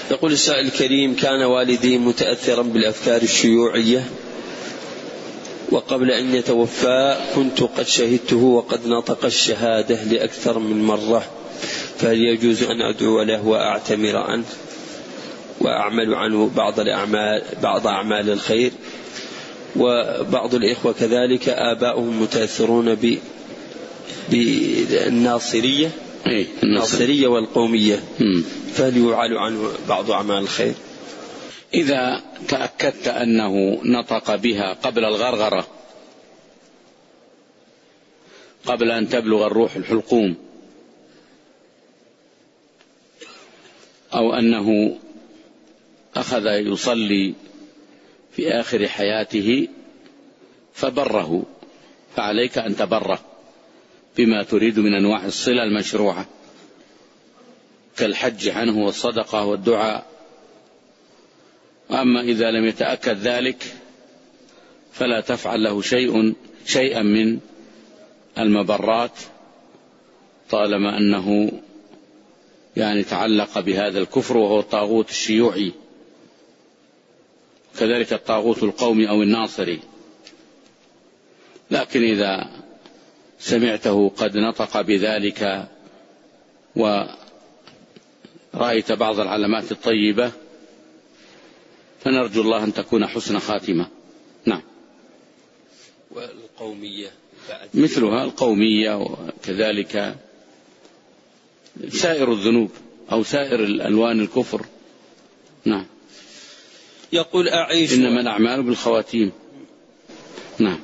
يقول السائل الكريم: كان والدي متأثرا بالأفكار الشيوعية، وقبل أن يتوفى كنت قد شهدته وقد نطق الشهادة لأكثر من مرة، فهل يجوز أن أدعو له وأعتمر عنه وأعمل عنه بعض أعمال الخير؟ وبعض الإخوة كذلك آباؤهم متأثرون بالناصرية والقومية، فهل يعال عنه بعض أعمال الخير؟ إذا تأكدت أنه نطق بها قبل الغرغرة، قبل أن تبلغ الروح الحلقوم، أو أنه أخذ يصلي في آخر حياته فبره، فعليك أن تبره بما تريد من أنواع الصلة المشروعة كالحج عنه والصدقة والدعاء. أما إذا لم يتأكد ذلك فلا تفعل له شيئا من المبرات، طالما أنه تعلق بهذا الكفر وهو الطاغوت الشيوعي، كذلك الطاغوت القومي أو الناصري. لكن إذا سمعته قد نطق بذلك ورأيت بعض العلامات الطيبة فنرجو الله أن تكون حسن خاتمة. نعم. والقومية مثلها القومية، وكذلك سائر الذنوب أو سائر الألوان الكفر. نعم. يقول: أعيش إنما الأعمال بالخواتيم. نعم.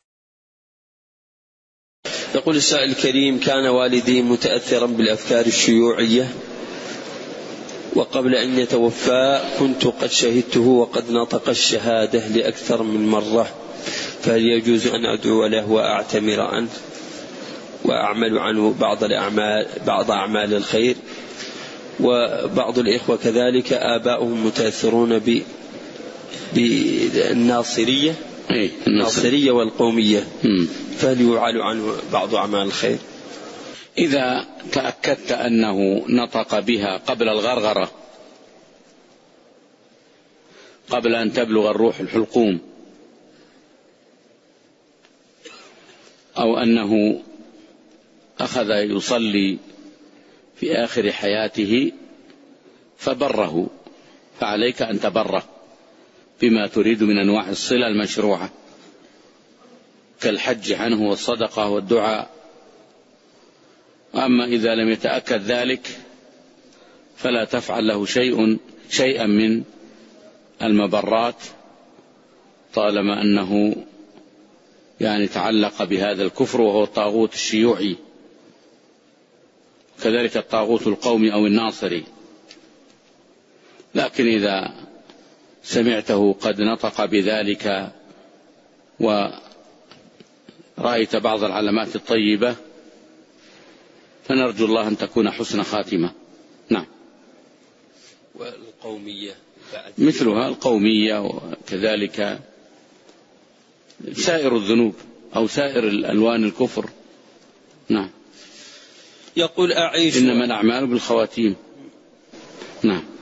يقول السائل الكريم: كان والدي متأثرا بالأفكار الشيوعية، وقبل أن يتوفى كنت قد شهدته وقد نطق الشهادة لأكثر من مرة، فهل يجوز أن أدعو له وأعتمر عنه وأعمل عنه بعض أعمال الخير؟ وبعض الإخوة كذلك آباؤهم متأثرون بالناصرية والقومية، فهل يعال عنه بعض أعمال الخير؟ إذا تأكدت أنه نطق بها قبل الغرغرة، قبل أن تبلغ الروح الحلقوم، أو أنه أخذ يصلي في آخر حياته فبره، فعليك أن تبره بما تريد من أنواع الصلة المشروعة كالحج عنه والصدقة والدعاء. أما إذا لم يتأكد ذلك فلا تفعل له شيئا من المبرات، طالما أنه تعلق بهذا الكفر وهو الطاغوت الشيوعي، كذلك الطاغوت القومي أو الناصري. لكن إذا سمعته قد نطق بذلك ورأيت بعض العلامات الطيبة فنرجو الله أن تكون حسن خاتمة. نعم. والقومية مثلها القومية، وكذلك سائر الذنوب أو سائر الألوان الكفر. نعم. يقول: أعيش إنما الأعمال بالخواتيم. نعم.